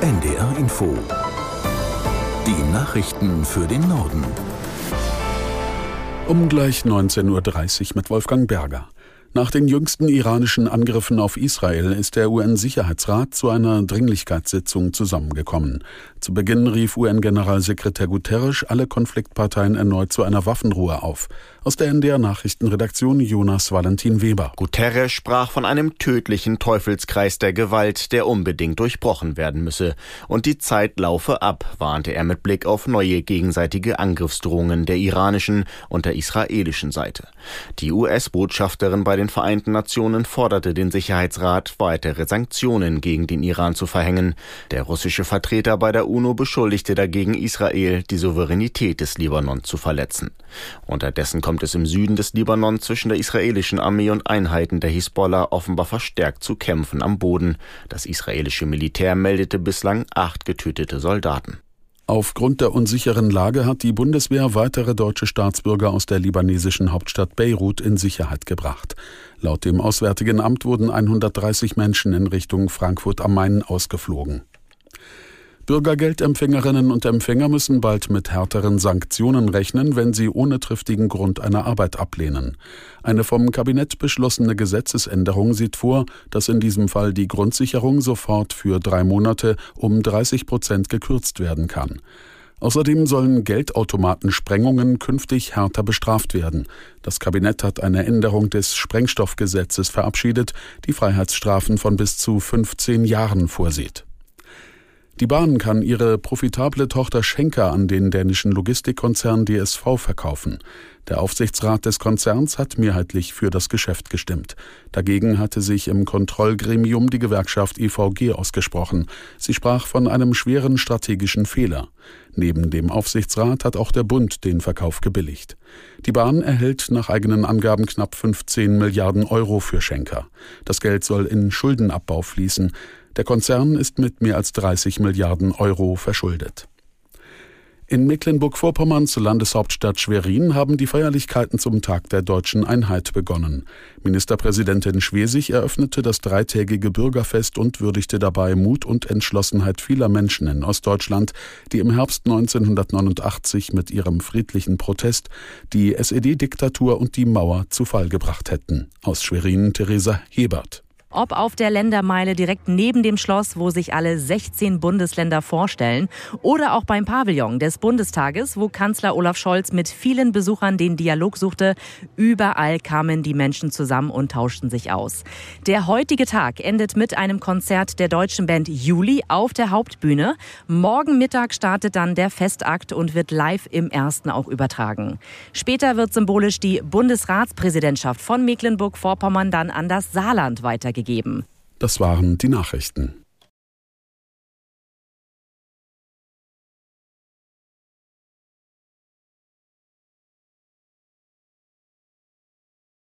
NDR Info. Die Nachrichten für den Norden. Um gleich 19:30 Uhr mit Wolfgang Berger. Nach den jüngsten iranischen Angriffen auf Israel ist der UN-Sicherheitsrat zu einer Dringlichkeitssitzung zusammengekommen. Zu Beginn rief UN-Generalsekretär Guterres alle Konfliktparteien erneut zu einer Waffenruhe auf. Aus der NDR-Nachrichtenredaktion Jonas Valentin Weber. Guterres sprach von einem tödlichen Teufelskreis der Gewalt, der unbedingt durchbrochen werden müsse. Und die Zeit laufe ab, warnte er mit Blick auf neue gegenseitige Angriffsdrohungen der iranischen und der israelischen Seite. Die US-Botschafterin bei den Vereinten Nationen forderte den Sicherheitsrat, weitere Sanktionen gegen den Iran zu verhängen. Der russische Vertreter bei der UNO beschuldigte dagegen Israel, die Souveränität des Libanon zu verletzen. Unterdessen kommt es im Süden des Libanon zwischen der israelischen Armee und Einheiten der Hisbollah offenbar verstärkt zu Kämpfen am Boden. Das israelische Militär meldete bislang 8 getötete Soldaten. Aufgrund der unsicheren Lage hat die Bundeswehr weitere deutsche Staatsbürger aus der libanesischen Hauptstadt Beirut in Sicherheit gebracht. Laut dem Auswärtigen Amt wurden 130 Menschen in Richtung Frankfurt am Main ausgeflogen. Bürgergeldempfängerinnen und Empfänger müssen bald mit härteren Sanktionen rechnen, wenn sie ohne triftigen Grund eine Arbeit ablehnen. Eine vom Kabinett beschlossene Gesetzesänderung sieht vor, dass in diesem Fall die Grundsicherung sofort für 3 Monate um 30% gekürzt werden kann. Außerdem sollen Geldautomatensprengungen künftig härter bestraft werden. Das Kabinett hat eine Änderung des Sprengstoffgesetzes verabschiedet, die Freiheitsstrafen von bis zu 15 Jahren vorsieht. Die Bahn kann ihre profitable Tochter Schenker an den dänischen Logistikkonzern DSV verkaufen. Der Aufsichtsrat des Konzerns hat mehrheitlich für das Geschäft gestimmt. Dagegen hatte sich im Kontrollgremium die Gewerkschaft EVG ausgesprochen. Sie sprach von einem schweren strategischen Fehler. Neben dem Aufsichtsrat hat auch der Bund den Verkauf gebilligt. Die Bahn erhält nach eigenen Angaben knapp 15 Milliarden Euro für Schenker. Das Geld soll in Schuldenabbau fließen. Der Konzern ist mit mehr als 30 Milliarden Euro verschuldet. In Mecklenburg-Vorpommerns Landeshauptstadt Schwerin haben die Feierlichkeiten zum Tag der Deutschen Einheit begonnen. Ministerpräsidentin Schwesig eröffnete das 3-tägige Bürgerfest und würdigte dabei Mut und Entschlossenheit vieler Menschen in Ostdeutschland, die im Herbst 1989 mit ihrem friedlichen Protest die SED-Diktatur und die Mauer zu Fall gebracht hätten. Aus Schwerin Theresa Hebert. Ob auf der Ländermeile direkt neben dem Schloss, wo sich alle 16 Bundesländer vorstellen, oder auch beim Pavillon des Bundestages, wo Kanzler Olaf Scholz mit vielen Besuchern den Dialog suchte. Überall kamen die Menschen zusammen und tauschten sich aus. Der heutige Tag endet mit einem Konzert der deutschen Band Juli auf der Hauptbühne. Morgen Mittag startet dann der Festakt und wird live im Ersten auch übertragen. Später wird symbolisch die Bundesratspräsidentschaft von Mecklenburg-Vorpommern dann an das Saarland weitergegeben. Das waren die Nachrichten.